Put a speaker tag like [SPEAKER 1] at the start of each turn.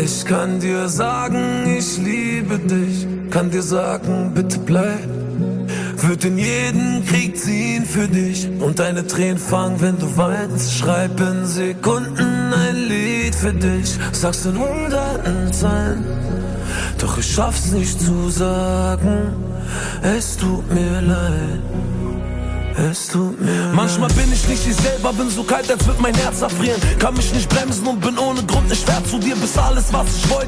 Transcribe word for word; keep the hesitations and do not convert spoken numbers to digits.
[SPEAKER 1] Ich kann dir sagen, ich liebe dich. Kann dir sagen, bitte bleib. Würd in jeden Krieg ziehen für dich und deine Tränen fangen, wenn du weinst. Schreib in Sekunden ein Lied für dich. Sag's in hunderten Zeilen, doch ich schaff's nicht zu sagen. Es tut mir leid. Es tut mir leid. Manchmal bin ich nicht ich selber, bin so kalt, als würd mein Herz erfrieren. Kann mich nicht bremsen und bin ohne Grund nicht fair zu dir. Bis alles, was ich wollte,